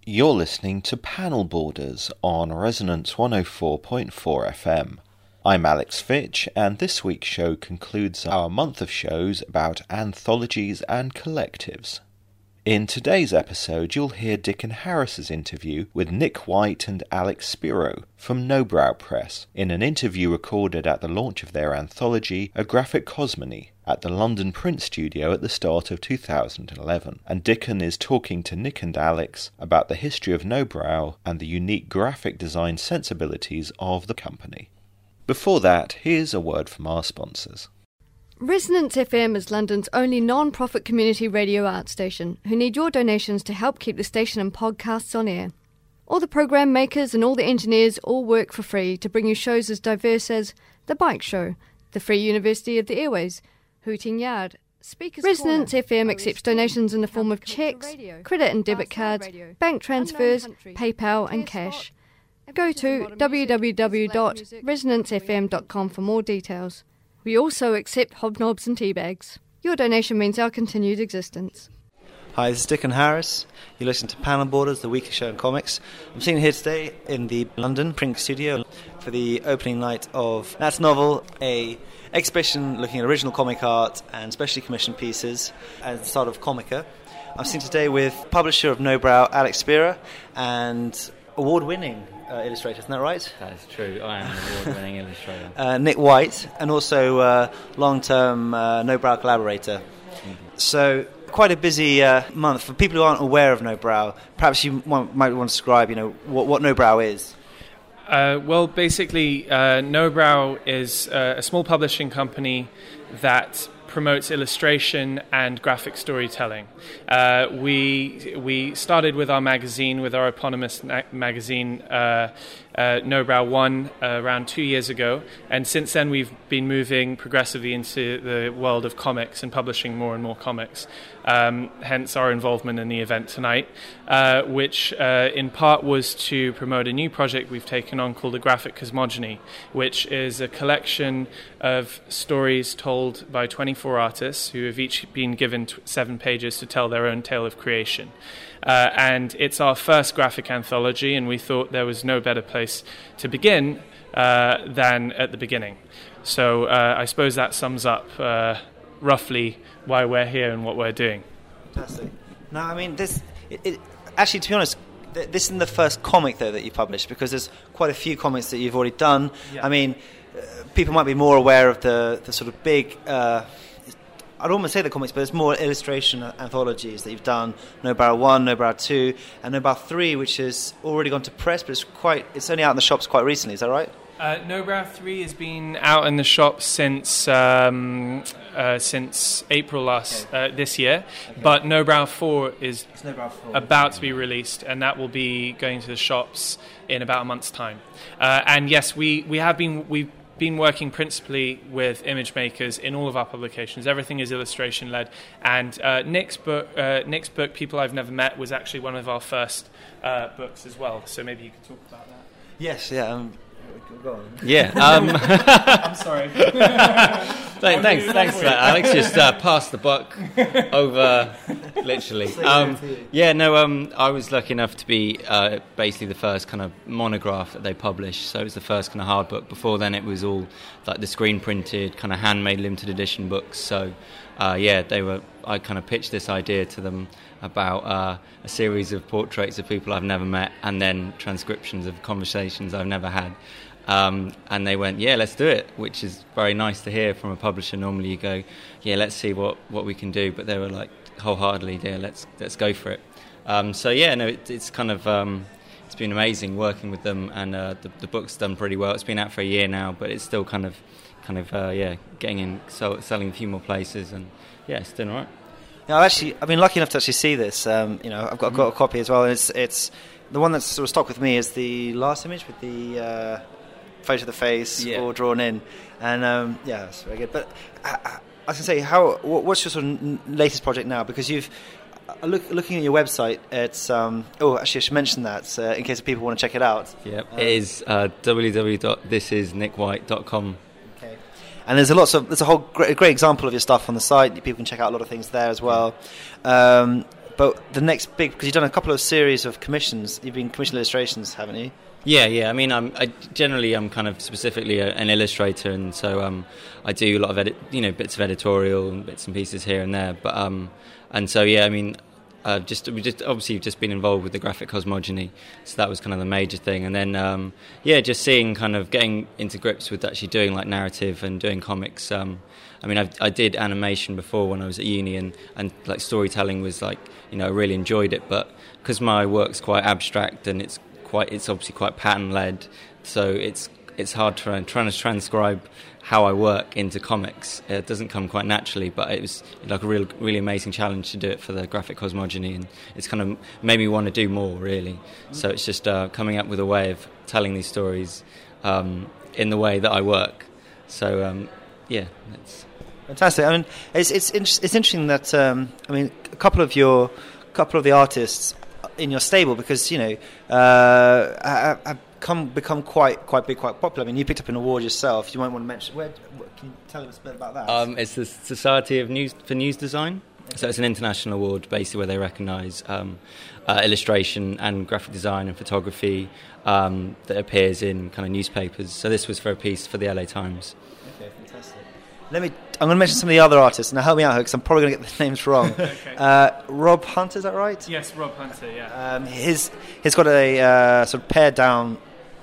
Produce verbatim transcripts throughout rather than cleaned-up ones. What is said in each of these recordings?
You're listening to Panel Borders on Resonance one oh four point four F M. I'm Alex Fitch, and this week's show concludes our month of shows about anthologies and collectives. In today's episode, you'll hear Dickon Harris's interview with Nick White and Alex Spiro from Nobrow Press, in an interview recorded at the launch of their anthology, A Graphic Cosmony, at the London Print Studio at the start of two thousand eleven. And Dickon is talking to Nick and Alex about the history of Nobrow and the unique graphic design sensibilities of the company. Before that, here's a word from our sponsors. Resonance F M is London's only non-profit community radio art station who need your donations to help keep the station and podcasts on air. All the programme makers and all the engineers all work for free to bring you shows as diverse as The Bike Show, The Free University of the Airways, Hooting Yard, Speakers Resonance Corner, F M accepts donations in the form of cheques, credit and debit cards, bank transfers, PayPal and cash. Go to w w w dot resonance f m dot com for more details. We also accept hobnobs and tea bags. Your donation means our continued existence. Hi, this is Dickon Harris. You listen to Panel Borders, the weekly show in comics. I'm sitting here today in the London Print Studio for the opening night of Nat's novel, a exhibition looking at original comic art and specially commissioned pieces at the start of Comica. I'm sitting today with publisher of Nobrow, Alex Spiro, and award-winning uh, illustrator, isn't that right? That is true. I am an award-winning illustrator. Uh, Nick White, and also uh, long-term uh, Nobrow collaborator. Mm-hmm. So, quite a busy uh, month. For people who aren't aware of Nobrow, perhaps you want, might want to describe, you know, what, what Nobrow is. Uh, well, basically, uh, Nobrow is uh, a small publishing company that promotes illustration and graphic storytelling. Uh, we we started with our magazine, with our eponymous na- magazine, uh, uh, Nobrow One, uh, around two years ago, and since then we've been moving progressively into the world of comics and publishing more and more comics. Um, hence our involvement in the event tonight, uh, which uh, in part was to promote a new project we've taken on called A Graphic Cosmogony, which is a collection of stories told by twenty-four artists who have each been given t- seven pages to tell their own tale of creation. Uh, and it's our first graphic anthology, and we thought there was no better place to begin uh, than at the beginning. So uh, I suppose that sums up uh, roughly why we're here and what we're doing. Fantastic. No, I mean, this... It, it, actually, to be honest, th- this isn't the first comic, though, that you published, because there's quite a few comics that you've already done. Yeah. I mean, uh, people might be more aware of the, the sort of big... Uh, I'd almost say the comics, but there's more illustration anthologies that you've done. Nobrow One, Nobrow Two, and Nobrow Three, which has already gone to press, but it's quite it's only out in the shops quite recently. Is that right? Uh, Nobrow Three has been out in the shops since um, uh, since April last okay. uh, this year, okay. But Nobrow Four is Nobrow four. about to be released, and that will be going to the shops in about a month's time. Uh, and yes, we, we have been we've been working principally with image makers in all of our publications. Everything is illustration led, and uh, Nick's book, uh, Nick's book, People I've Never Met, was actually one of our first uh, books as well. So maybe you could talk about that. Yes, yeah. Um, go on. Yeah. Um, I'm sorry. Thanks, thanks, thanks for that, Alex. Just uh, pass the buck over, literally. Um, yeah, no. Um, I was lucky enough to be uh, basically the first kind of monograph that they published. So it was the first kind of hard book. Before then, it was all like the screen printed, kind of handmade limited edition books. So uh, yeah, they were. I kind of pitched this idea to them about uh, a series of portraits of people I've never met, and then transcriptions of conversations I've never had. Um, and they went, yeah, let's do it, which is very nice to hear from a publisher. Normally you go, yeah, let's see what, what we can do. But they were like, wholeheartedly, yeah, let's let's go for it. Um, so, yeah, no, it, it's kind of, um, it's been amazing working with them. And uh, the, the book's done pretty well. It's been out for a year now, but it's still kind of, kind of uh, yeah, getting in, so, selling a few more places. And, yeah, it's doing all right. Now, I've actually, I've been lucky enough to actually see this. Um, you know, I've got, I've got a copy as well. And it's, it's the one that's sort of stuck with me is the last image with the... Uh, photo of the face, yeah. all drawn in, and um, yeah, that's very good. But I, I, I was going to say, how? What's your sort of latest project now? Because you've uh, look, looking at your website, it's um, oh, actually, I should mention that uh, in case people want to check it out. Yeah, um, it is uh, w w w dot this is nick white dot com. Okay, and there's a lots of there's a whole great, great example of your stuff on the site. People can check out a lot of things there as well. Um, but the next big, because you've done a couple of series of commissions, you've been commissioned illustrations, haven't you? Yeah, yeah. I mean, I'm I, generally I'm kind of specifically a, an illustrator, and so um, I do a lot of edit, you know, bits of editorial and bits and pieces here and there. But um, and so yeah, I mean, uh, just we just obviously just been involved with the graphic cosmogony, so that was kind of the major thing. And then um, yeah, just seeing kind of getting into grips with actually doing like narrative and doing comics. Um, I mean, I've, I did animation before when I was at uni, and, and like storytelling was like, you know, I really enjoyed it. But because my work's quite abstract and it's quite, it's obviously quite pattern led, so it's it's hard to try, trying to transcribe how I work into comics. It doesn't come quite naturally, but it was like a real, really amazing challenge to do it for the graphic cosmogony, and it's kind of made me want to do more, really. So it's just uh, coming up with a way of telling these stories um, in the way that I work. So um, yeah, it's fantastic. I mean, it's it's it's interesting that um, I mean, a couple of your couple of the artists in your stable, because you know uh, have come become quite quite big, quite popular. I mean, you picked up an award yourself. You might want to mention. Where, what, can you tell us a bit about that? Um, it's the Society of News for News Design. Okay. So it's an international award, basically, where they recognise um, uh, illustration and graphic design and photography um, that appears in kind of newspapers. So this was for a piece for the L A Times. Okay, fantastic. Let me. I'm going to mention some of the other artists. Now help me out, because I'm probably going to get the names wrong. Okay. uh, Rob Hunter, is that right? Yes, Rob Hunter. Yeah. Um, his he's got a uh, sort of pared down.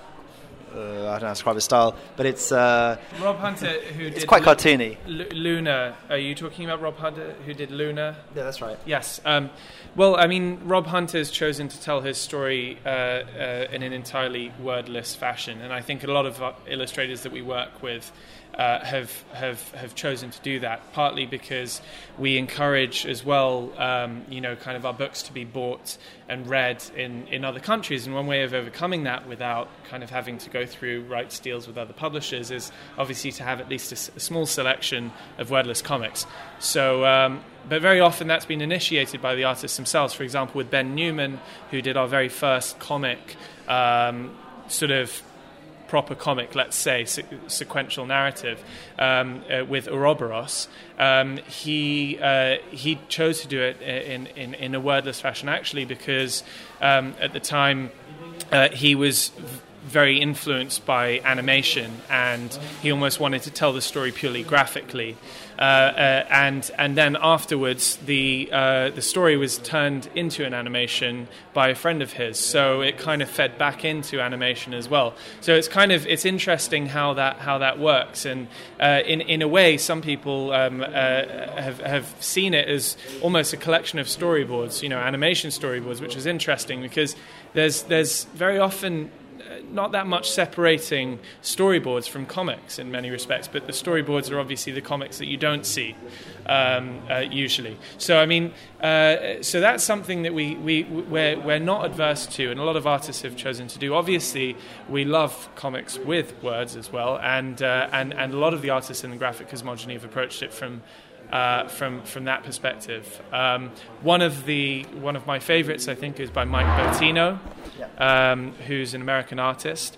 Uh, I don't know how to describe his style, but it's uh, Rob Hunter, who it's did quite Lu- cartoony. L- Luna. Are you talking about Rob Hunter, who did Luna? Yeah, that's right. Yes. Um, well, I mean, Rob Hunter's chosen to tell his story uh, uh, in an entirely wordless fashion, and I think a lot of uh, illustrators that we work with uh, have have have chosen to do that. Partly because we encourage as well, um, you know, kind of our books to be bought and read in, in other countries, and one way of overcoming that without kind of having to go through rights deals with other publishers is obviously to have at least a, a small selection of wordless comics. So, um, but very often that's been initiated by the artists themselves. For example, with Ben Newman, who did our very first comic, um, sort of proper comic, let's say, se- sequential narrative um, uh, with Ouroboros. Um, he uh, he chose to do it in, in, in a wordless fashion, actually, because um, at the time uh, he was v- very influenced by animation, and he almost wanted to tell the story purely graphically. Uh, uh, and and then afterwards, the uh, the story was turned into an animation by a friend of his. So it kind of fed back into animation as well. So it's kind of it's interesting how that how that works. And uh, in in a way, some people um, uh, have have seen it as almost a collection of storyboards, you know, animation storyboards, which is interesting because there's there's very often not that much separating storyboards from comics in many respects, but the storyboards are obviously the comics that you don't see um, uh, usually. So I mean, uh, so that's something that we we we're, we're not adverse to, and a lot of artists have chosen to do. Obviously, we love comics with words as well, and uh, and and a lot of the artists in the graphic cosmogony have approached it from. Uh, from from that perspective, um, one of the one of my favourites, I think, is by Mike Bertino, yeah. um, who's an American artist,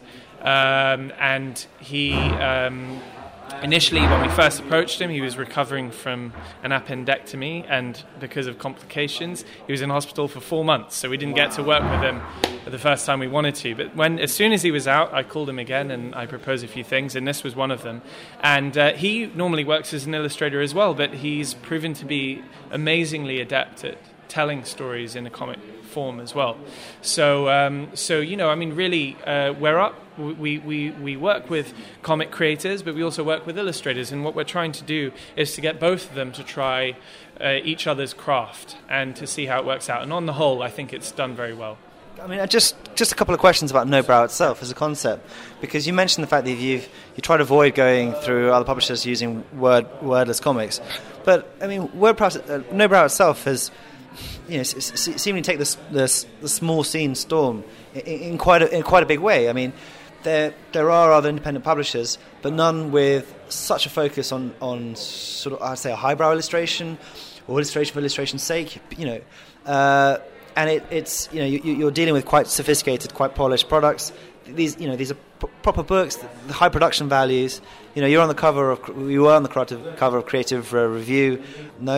um, and he um, initially, when we first approached him, he was recovering from an appendectomy, and because of complications, he was in hospital for four months. So we didn't wow. get to work with him the first time we wanted to. But when, as soon as he was out, I called him again and I proposed a few things, and this was one of them. And uh, he normally works as an illustrator as well, but he's proven to be amazingly adept at telling stories in a comic form as well. So, um, so you know, I mean, really, uh, we're up. We, we, we work with comic creators, but we also work with illustrators, and what we're trying to do is to get both of them to try uh, each other's craft and to see how it works out. And on the whole, I think it's done very well. I mean, just just a couple of questions about Nobrow itself as a concept, because you mentioned the fact that you've you try to avoid going through other publishers using word wordless comics, but I mean, WordPress, uh, Nobrow itself has, you know, s- s- seemingly take this, this the small scene storm in, in quite a, in quite a big way. I mean, there there are other independent publishers, but none with such a focus on on sort of, I'd say, a highbrow illustration or illustration for illustration's sake. You know. Uh, And it, it's you know you, you're dealing with quite sophisticated, quite polished products. These you know these are p- proper books, the high production values. You know you're on the cover of you were on the creative, cover of Creative uh, Review. No,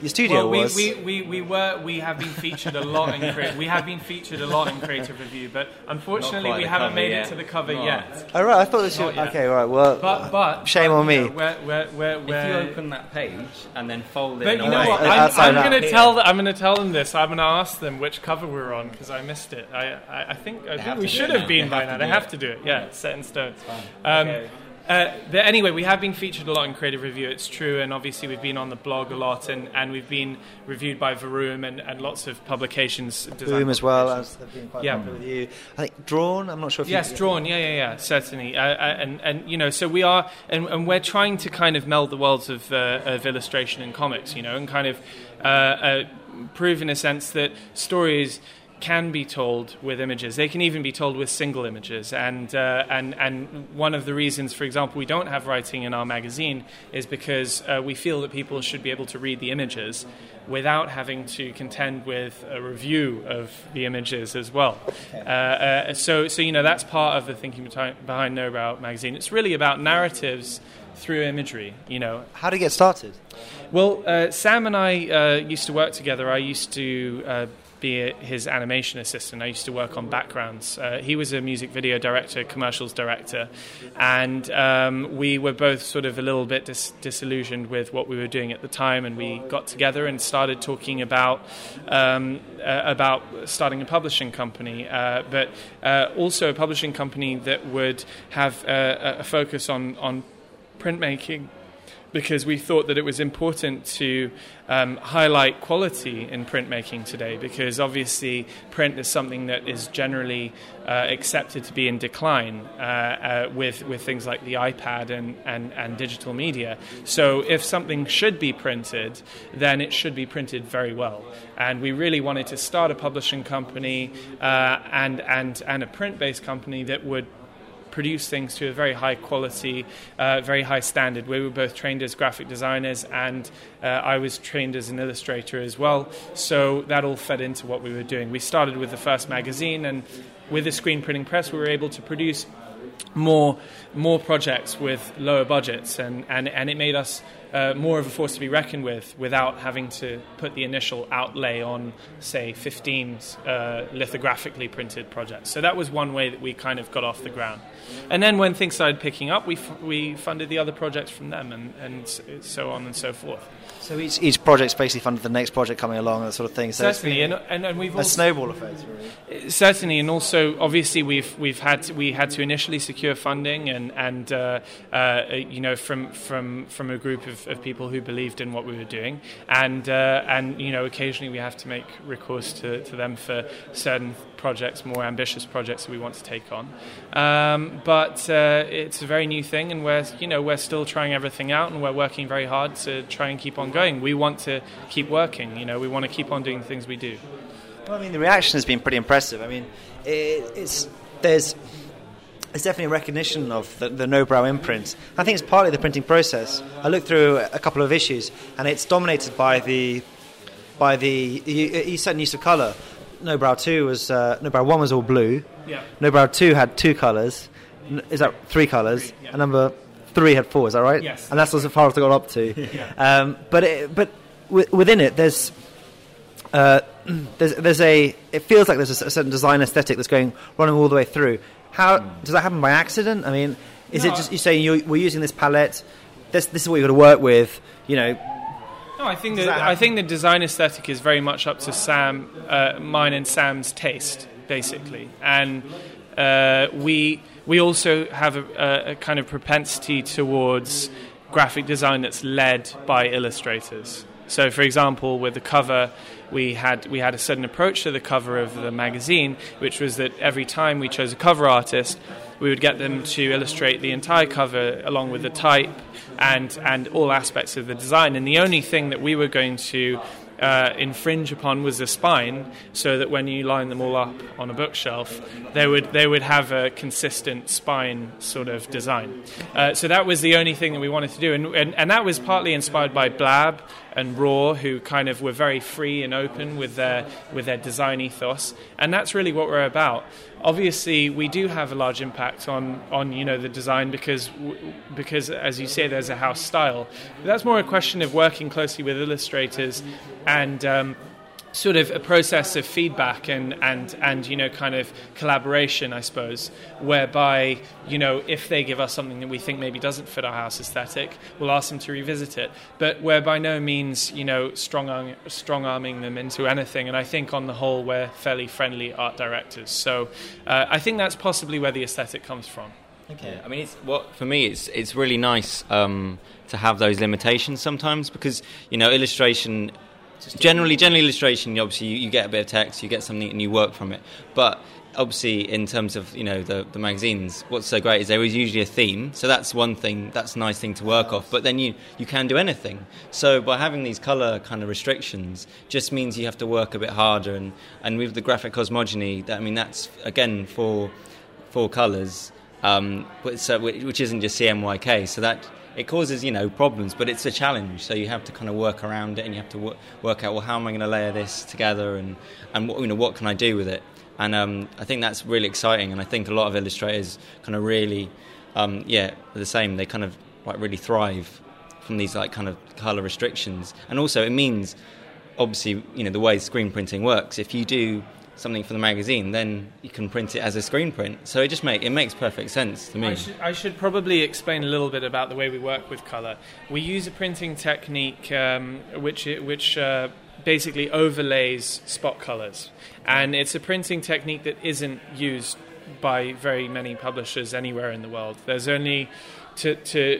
your studio well, we, was. we, we, we were we have been featured a lot in crea- we have been featured a lot in Creative Review, but unfortunately we haven't made yet. it to the cover Not. yet. Oh right, I thought this was okay. Right, well, But but shame but, on me. You know, we're, we're, we're, we're, If you open that page and then fold it but in you a know way, what? Uh, I'm, outside I'm out. going to Here. tell them. I'm going to tell them this. I'm going to ask them which cover we're on because I missed it. I I, I think, I think have we to do should it have now. been They by have now. to They do have it. to do it. Yeah, it's set in stone. fine. Um, Okay. Uh, but anyway, we have been featured a lot in Creative Review, it's true, and obviously we've been on the blog a lot, and, and we've been reviewed by Varoom and, and lots of publications. design Boom as well, publications. as they've been quite Yeah. popular with you. I think Drawn, I'm not sure if Yes, you... Drawn, yeah, yeah, yeah, certainly. Uh, uh, and, and, you know, so we are, and, and we're trying to kind of meld the worlds of, uh, of illustration and comics, you know, and kind of uh, uh, prove in a sense that stories can be told with images. They can even be told with single images. And uh, and and one of the reasons, for example, we don't have writing in our magazine is because uh, we feel that people should be able to read the images without having to contend with a review of the images as well. Uh, uh, so so you know that's part of the thinking behind, behind No Brow magazine. It's really about narratives through imagery. You know, How did it get started? well, uh, Sam and I uh, used to work together. I used to uh, be a, his animation assistant. I used to work on backgrounds. Uh, he was a music video director, commercials director, and um, we were both sort of a little bit dis- disillusioned with what we were doing at the time, and we got together and started talking about um, uh, about starting a publishing company, uh, but uh, also a publishing company that would have uh, a focus on, on printmaking, because we thought that it was important to um, highlight quality in printmaking today, because obviously print is something that is generally uh, accepted to be in decline uh, uh, with with things like the iPad and, and, and digital media. So if something should be printed, then it should be printed very well. And we really wanted to start a publishing company uh, and, and, and a print-based company that would produce things to a very high quality, uh, very high standard. We were both trained as graphic designers, and uh, I was trained as an illustrator as well. So that all fed into what we were doing. We started with the first magazine, and with the screen printing press, we were able to produce more more projects with lower budgets, and, and, and it made us uh, more of a force to be reckoned with without having to put the initial outlay on, say, fifteen uh, lithographically printed projects. So that was one way that we kind of got off the ground. And then when things started picking up, we f- we funded the other projects from them, and, and so on and so forth. So each each project's basically funded the next project coming along, that sort of thing. So it's Certainly, been and, and, and we've a also... snowball effect, really. Certainly, and also obviously we've we've had to, we had to initially secure funding, and and uh, uh, you know from from from a group of, of people who believed in what we were doing, and uh, and you know occasionally we have to make recourse to, to them for certain projects, more ambitious projects that we want to take on. Um, but uh, it's a very new thing, and we're you know we're still trying everything out, and we're working very hard to try and keep on going. We want to keep working. You know, we want to keep on doing the things we do. Well, I mean, the reaction has been pretty impressive. I mean, it, it's there's there's definitely a recognition of the, the No Brow imprint. I think it's partly the printing process. I looked through a couple of issues, and it's dominated by the by the you, certain use of colour. No Brow two was uh, No Brow one was all blue. Yeah. No Brow two had two colours. N- Is that three colours? Three, yeah. And number three had four. Is that right? Yes. And that's as far as I got up to. Yeah. Um, but it, but w- within it, there's. Uh, there's, there's a. It feels like there's a certain design aesthetic that's going running all the way through. How does that happen by accident? I mean, is No, it just you saying you we're using this palette? This this is what you've got to work with. You know. No, I think Does that, that I happen? think the design aesthetic is very much up to Sam, uh, mine and Sam's taste, basically, and uh, we we also have a, a kind of propensity towards graphic design that's led by illustrators. So, for example, with the cover, we had we had a certain approach to the cover of the magazine, which was that every time we chose a cover artist, we would get them to illustrate the entire cover along with the type and and all aspects of the design. And the only thing that we were going to uh, infringe upon was the spine, so that when you line them all up on a bookshelf, they would they would have a consistent spine sort of design. Uh, so that was the only thing that we wanted to do, and and, and that was partly inspired by Blab and raw, who kind of were very free and open with their with their design ethos, and that's really what we're about. Obviously, we do have a large impact on, on you know the design because because as you say, there's a house style. But that's more a question of working closely with illustrators and um, sort of a process of feedback and, and, and you know kind of collaboration, I suppose, whereby you know if they give us something that we think maybe doesn't fit our house aesthetic, we'll ask them to revisit it. But we're by no means you know strong arm, strong arming them into anything. And I think on the whole we're fairly friendly art directors. So uh, I think that's possibly where the aesthetic comes from. Okay. I mean, it's what for me. It's it's really nice um, to have those limitations sometimes because you know illustration. Generally, generally illustration, obviously you, you get a bit of text, you get something and you work from it. But obviously in terms of, you know, the, the magazines, what's so great is there is usually a theme. So that's one thing, that's a nice thing to work off. But then you, you can do anything. So by having these colour kind of restrictions just means you have to work a bit harder. And, and with the graphic cosmogony, that, I mean, that's, again, for four colours, um, so, which isn't just C M Y K. So that... it causes, you know, problems, but it's a challenge. So you have to kind of work around it, and you have to w- work out, well, how am I going to layer this together, and and what, you know, what can I do with it? And um, I think that's really exciting. And I think a lot of illustrators kind of really, um, yeah, the same. They kind of like really thrive from these like kind of color restrictions. And also, it means, obviously, you know, the way screen printing works. If you do something for the magazine, then you can print it as a screen print. So it just make it makes perfect sense to me. I should, I should probably explain a little bit about the way we work with colour. We use a printing technique um, which which uh, basically overlays spot colours, and it's a printing technique that isn't used by very many publishers anywhere in the world. There's only to to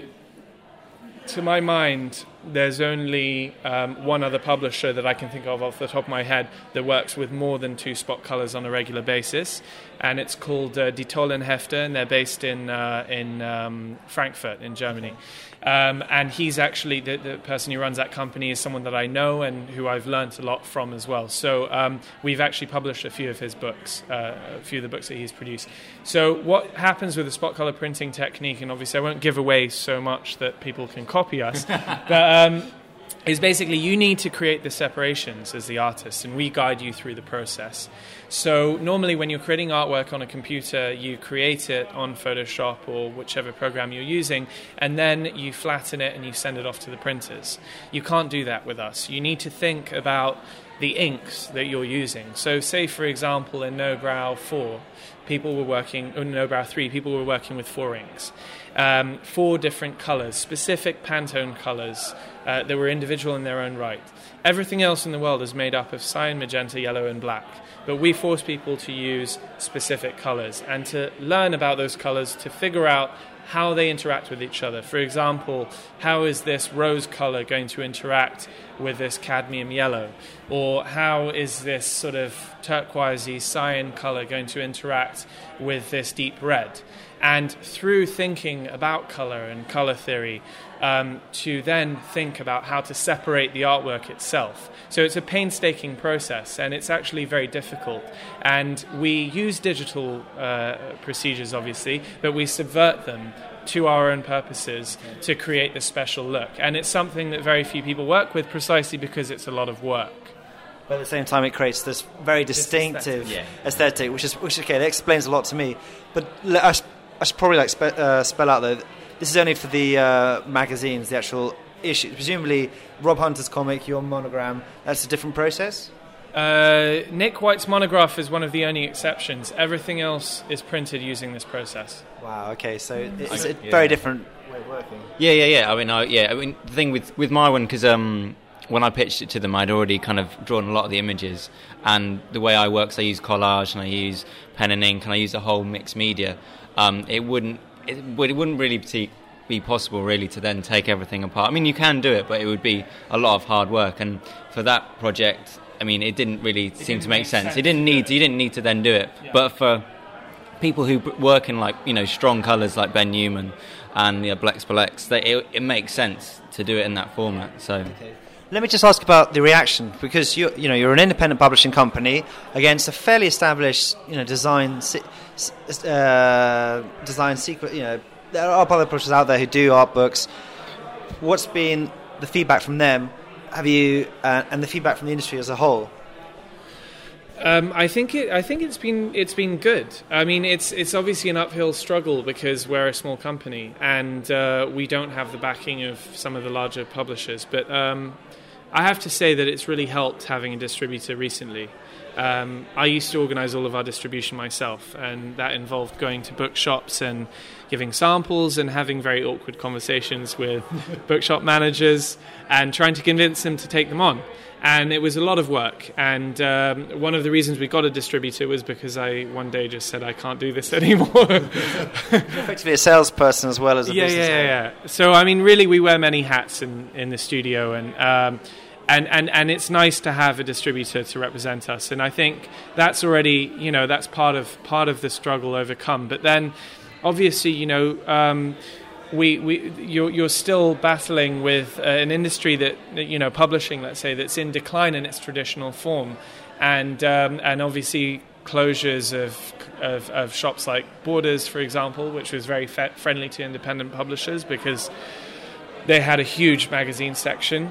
to my mind, there's only um, one other publisher that I can think of off the top of my head that works with more than two spot colours on a regular basis, and it's called uh, Die Tollen Hefte, and they're based in uh, in um, Frankfurt in Germany. Um, and he's actually, the, the person who runs that company is someone that I know and who I've learnt a lot from as well. So um, we've actually published a few of his books, uh, a few of the books that he's produced. So what happens with the spot colour printing technique, and obviously I won't give away so much that people can copy us, but um, is basically you need to create the separations as the artist, and we guide you through the process. So normally when you're creating artwork on a computer, you create it on Photoshop or whichever program you're using, and then you flatten it and you send it off to the printers. You can't do that with us. You need to think about the inks that you're using. So say, for example, in Nobrow four, people were working, or Nobrow three, people were working with four inks. Um, four different colours, specific Pantone colours uh, that were individual in their own right. Everything else in the world is made up of cyan, magenta, yellow and black. But we force people to use specific colours and to learn about those colours, to figure out how they interact with each other. For example, how is this rose colour going to interact with this cadmium yellow? Or how is this sort of turquoisey cyan colour going to interact with this deep red? And through thinking about colour and colour theory, um, to then think about how to separate the artwork itself. So it's a painstaking process, and it's actually very difficult. And we use digital uh, procedures, obviously, but we subvert them to our own purposes to create this special look. And it's something that very few people work with precisely because it's a lot of work. But at the same time, it creates this very distinctive Yeah. aesthetic, which is which okay. That explains a lot to me. But I should, I should probably like spe- uh, spell out though. This is only for the uh, magazines, the actual issue. Presumably, Rob Hunter's comic, your monogram. That's a different process. Uh, Nick White's monograph is one of the only exceptions. Everything else is printed using this process. Wow. Okay, so it's a Yeah. very different way of working. Yeah, yeah, yeah. I mean, I, yeah. I mean, the thing with, with my one, because um, when I pitched it to them, I'd already kind of drawn a lot of the images, and the way I work, so I use collage and I use pen and ink and I use the whole mixed media. Um, it wouldn't, it, would, it wouldn't really be, be possible really to then take everything apart. I mean, you can do it, but it would be a lot of hard work. And for that project, I mean, it didn't really it seem didn't to make, make sense. sense It didn't need, to you didn't need to then do it. Yeah. But for people who work in like you know strong colours like Ben Newman and yeah, Blex Blex, they, it, it makes sense to do it in that format. So. Okay. Let me just ask about the reaction, because you you know you're an independent publishing company against a fairly established you know design uh, design secret. You know there are other publishers out there who do art books. What's been the feedback from them, have you uh, and the feedback from the industry as a whole? Um, I think it. I think it's been it's been good. I mean, it's it's obviously an uphill struggle because we're a small company and uh, we don't have the backing of some of the larger publishers. But um, I have to say that it's really helped having a distributor recently. Um, I used to organise all of our distribution myself, and that involved going to bookshops and giving samples and having very awkward conversations with bookshop managers and trying to convince them to take them on. And it was a lot of work. And um, one of the reasons we got a distributor was because I one day just said, I can't do this anymore. Effectively a salesperson as well as a yeah, business yeah, yeah, yeah. So, I mean, really, we wear many hats in, in the studio. And, um, and, and, and it's nice to have a distributor to represent us. And I think that's already, you know, that's part of part of the struggle overcome. But then, obviously, you know... Um, We, we, you're, you're still battling with uh, an industry that, you know, publishing, let's say, that's in decline in its traditional form, and um, and obviously closures of, of of shops like Borders, for example, which was very fe- friendly to independent publishers because they had a huge magazine section.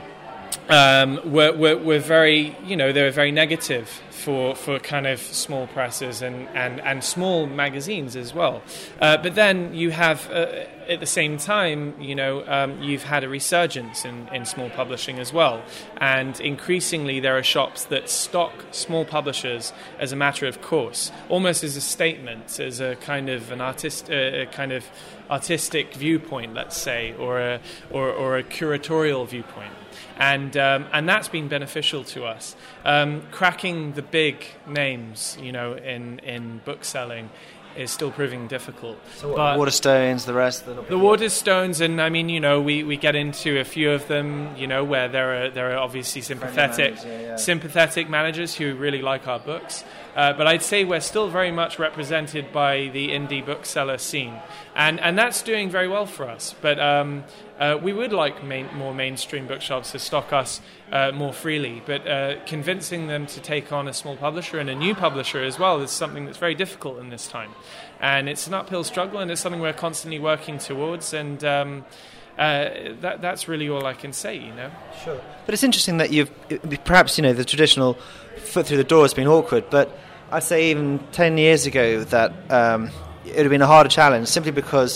Um, were, were were very, you know, they were very negative for, for kind of small presses and, and, and small magazines as well. Uh, but then you have, uh, at the same time, you know, um, you've had a resurgence in, in small publishing as well. And increasingly there are shops that stock small publishers as a matter of course, almost as a statement, as a kind of an artist, uh, a kind of artistic viewpoint, let's say, or a, or, or a curatorial viewpoint. And um, and that's been beneficial to us. Um, cracking the big names, you know, in, in book selling is still proving difficult. So what, but Waterstones, the rest? The Waterstones, and I mean, you know, we, we get into a few of them, you know, where there are there are obviously sympathetic managers, yeah, yeah. sympathetic managers who really like our books. Uh, but I'd say we're still very much represented by the indie bookseller scene, and and that's doing very well for us. But um, uh, we would like main, more mainstream bookshops to stock us uh, more freely. But uh, convincing them to take on a small publisher and a new publisher as well is something that's very difficult in this time, and it's an uphill struggle, and it's something we're constantly working towards. And um, uh, that that's really all I can say, you know. Sure. But it's interesting that you've perhaps, you know, the traditional foot through the door has been awkward, but I'd say even ten years ago that um, it would have been a harder challenge simply because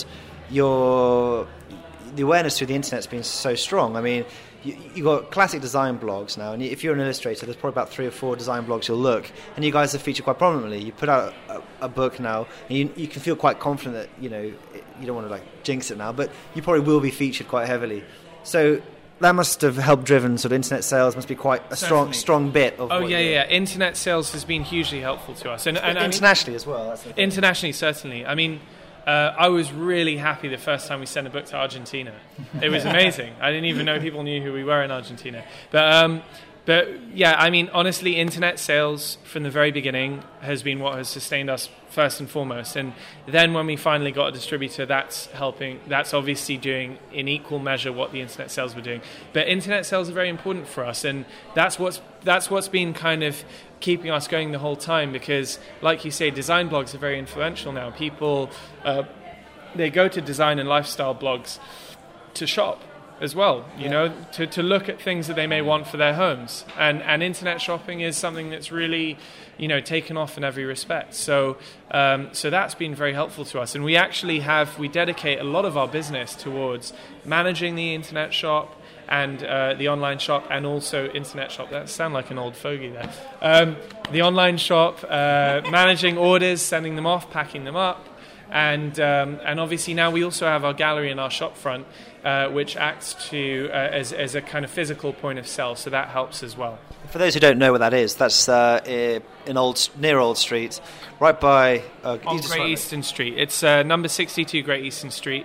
your the awareness through the internet has been so strong. I mean, you, you've got classic design blogs now, and if you're an illustrator, there's probably about three or four design blogs you'll look, and you guys have featured quite prominently. You put out a, a book now, and you, you can feel quite confident that, you know, you don't want to like jinx it now, but you probably will be featured quite heavily. So that must have helped driven sort of internet sales. Must be quite a strong, Certainly. strong bit of. Oh what yeah, you're- yeah. Internet sales has been hugely helpful to us, and, and I mean, internationally as well. That's the thing. internationally certainly. I mean, uh, I was really happy the first time we sent a book to Argentina. It was amazing. I didn't even know people knew who we were in Argentina. But um, but yeah, I mean, honestly, internet sales from the very beginning has been what has sustained us first and foremost. And then when we finally got a distributor, that's helping. That's obviously doing in equal measure what the internet sales were doing. But internet sales are very important for us, and that's what's that's what's been kind of keeping us going the whole time. Because, like you say, design blogs are very influential now. People uh, they go to design and lifestyle blogs to shop as well, you yeah. know, to, to look at things that they may want for their homes. And and internet shopping is something that's really, you know, taken off in every respect. So um, so that's been very helpful to us. And we actually have, we dedicate a lot of our business towards managing the internet shop and uh, the online shop, and also internet shop. That sound like an old fogey there. Um, the online shop, uh, managing orders, sending them off, packing them up. And um, and obviously now we also have our gallery in our shop front, uh, which acts to uh, as as a kind of physical point of sale. So that helps as well. For those who don't know what that is, that's uh, in old near Old Street, right by uh, on Great Eastern Street. It's uh, number sixty-two Great Eastern Street,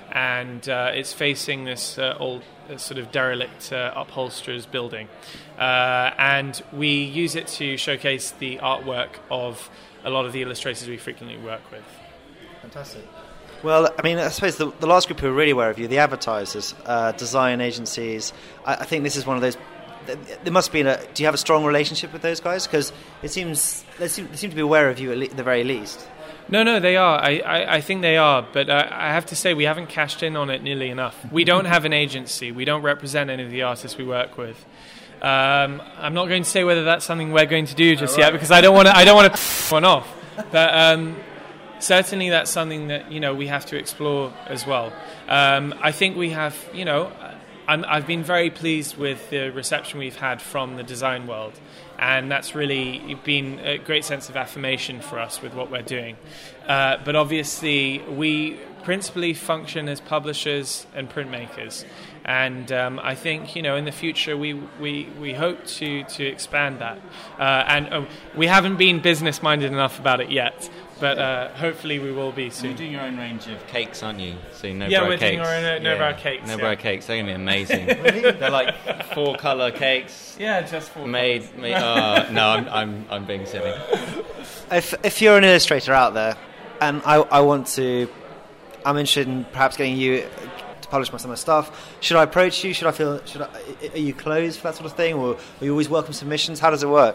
and uh, it's facing this uh, old uh, sort of derelict uh, upholsterer's building, uh, and we use it to showcase the artwork of a lot of the illustrators we frequently work with. Fantastic. Well, I mean, I suppose the, the last group who are really aware of you, the advertisers, uh, design agencies, I, I think this is one of those. There must be a. Do you have a strong relationship with those guys? Because it seems they seem, they seem to be aware of you at le- the very least. No, no, they are. I, I, I think they are. But uh, I have to say, we haven't cashed in on it nearly enough. We don't have an agency. We don't represent any of the artists we work with. Um, I'm not going to say whether that's something we're going to do just oh, right. yet, because I don't want to. I don't want to one off. But um, certainly, that's something that, you know, we have to explore as well. Um, I think we have, you know, I'm, I've been very pleased with the reception we've had from the design world, and that's really been a great sense of affirmation for us with what we're doing. Uh, but obviously, we principally function as publishers and printmakers. And um, I think, you know, in the future we we, we hope to, to expand that. Uh, and uh, we haven't been business-minded enough about it yet, but uh, hopefully we will be soon. You're doing your own range of cakes, aren't you? So Nobrow yeah, we're cakes. doing our own uh, Nobrow yeah. cakes. Nobrow yeah. cakes, they're going to be amazing. They're like four-colour cakes. Yeah, just four Made, made uh, no, I'm, I'm I'm being silly. If, if you're an illustrator out there, and I, I want to, I'm interested in perhaps getting you publish my some of my stuff. Should I approach you? Should I feel? Should I? Are you closed for that sort of thing, or are you always welcome submissions? How does it work?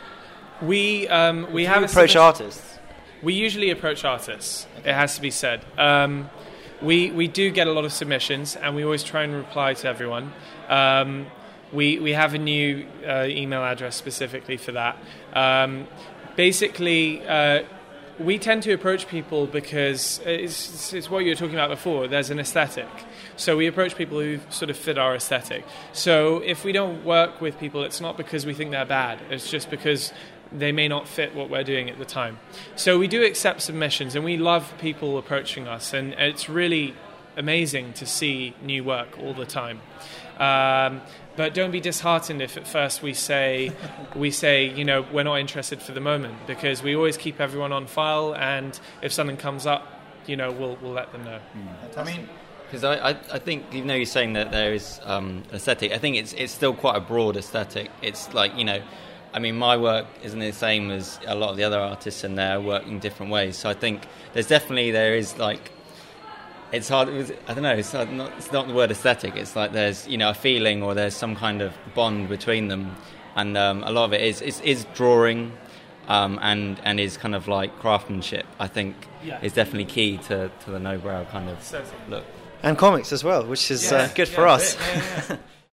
We um, we Do have you approach submission- artists. We usually approach artists. Okay. It has to be said. Um, we we do get a lot of submissions, and we always try and reply to everyone. Um, we we have a new uh, email address specifically for that. Um, basically. Uh, We tend to approach people because it's, it's what you were talking about before. There's an aesthetic. So we approach people who sort of fit our aesthetic. So if we don't work with people, it's not because we think they're bad. It's just because they may not fit what we're doing at the time. So we do accept submissions, and we love people approaching us. And it's really amazing to see new work all the time. Um, but don't be disheartened if at first we say, we say, you know, we're not interested for the moment, because we always keep everyone on file, and if something comes up, you know, we'll we'll let them know. Mm. I mean, because I, I I think, even though you're saying that there is um, aesthetic, I think it's it's still quite a broad aesthetic. It's like, you know, I mean, my work isn't the same as a lot of the other artists, and they're working in different ways. So I think there's definitely there is like. It's hard. It was, I don't know. It's not. It's not the word aesthetic. It's like there's, you know, a feeling, or there's some kind of bond between them, and um, a lot of it is is, is drawing, um, and and is kind of like craftsmanship. I think yeah. is definitely key to, to the Nobrow kind of look. And comics as well, which is yeah. uh, good yeah, for us. Yeah, yeah.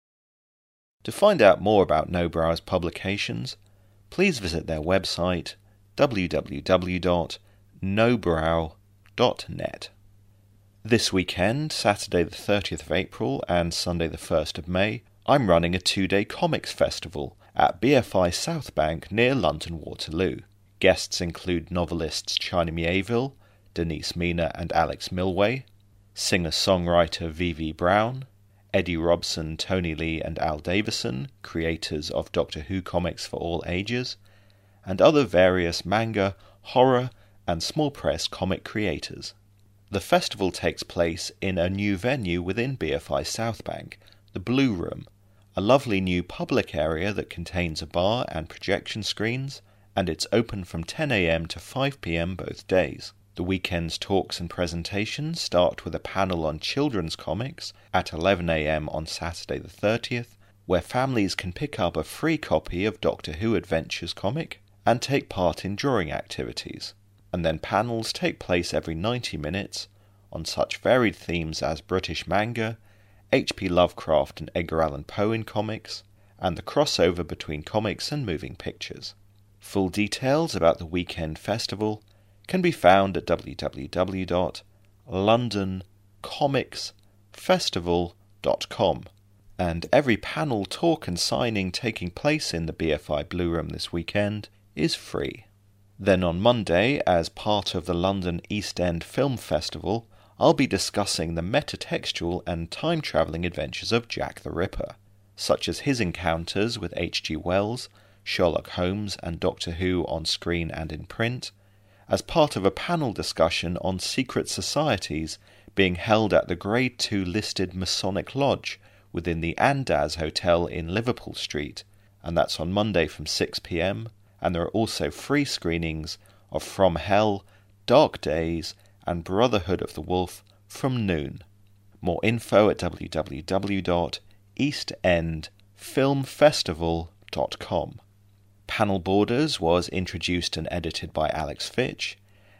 To find out more about Nobrow's publications, please visit their website w w w dot nobrow dot net. This weekend, Saturday the thirtieth of April and Sunday the first of May, I'm running a two-day comics festival at B F I Southbank near London Waterloo. Guests include novelists China Miéville, Denise Mina and Alex Milway, singer-songwriter Vivi Brown, Eddie Robson, Tony Lee and Al Davison, creators of Doctor Who comics for all ages, and other various manga, horror and small press comic creators. The festival takes place in a new venue within B F I Southbank, the Blue Room, a lovely new public area that contains a bar and projection screens, and it's open from ten a.m. to five p.m. both days. The weekend's talks and presentations start with a panel on children's comics at eleven a.m. on Saturday the thirtieth, where families can pick up a free copy of Doctor Who Adventures comic and take part in drawing activities. And then panels take place every ninety minutes on such varied themes as British manga, H P Lovecraft and Edgar Allan Poe in comics, and the crossover between comics and moving pictures. Full details about the weekend festival can be found at w w w dot london comics festival dot com, and every panel, talk and signing taking place in the B F I Blue Room this weekend is free. Then on Monday, as part of the London East End Film Festival, I'll be discussing the metatextual and time-travelling adventures of Jack the Ripper, such as his encounters with H G Wells, Sherlock Holmes and Doctor Who on screen and in print, as part of a panel discussion on secret societies being held at the Grade two listed Masonic Lodge within the Andaz Hotel in Liverpool Street, and that's on Monday from six p.m, and there are also free screenings of From Hell, Dark Days, and Brotherhood of the Wolf from noon. More info at w w w dot east end film festival dot com. Panel Borders was introduced and edited by Alex Fitch,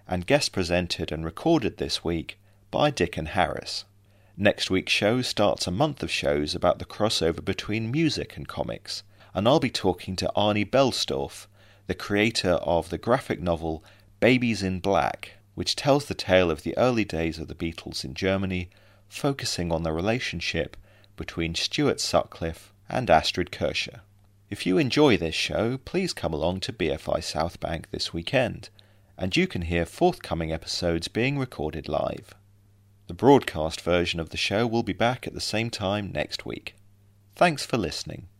and guest presented and recorded this week by Dickon Harris. Next week's show starts a month of shows about the crossover between music and comics, and I'll be talking to Arnie Belsdorf, the creator of the graphic novel Babies in Black, which tells the tale of the early days of the Beatles in Germany, focusing on the relationship between Stuart Sutcliffe and Astrid Kirchherr. If you enjoy this show, please come along to B F I South Bank this weekend, and you can hear forthcoming episodes being recorded live. The broadcast version of the show will be back at the same time next week. Thanks for listening.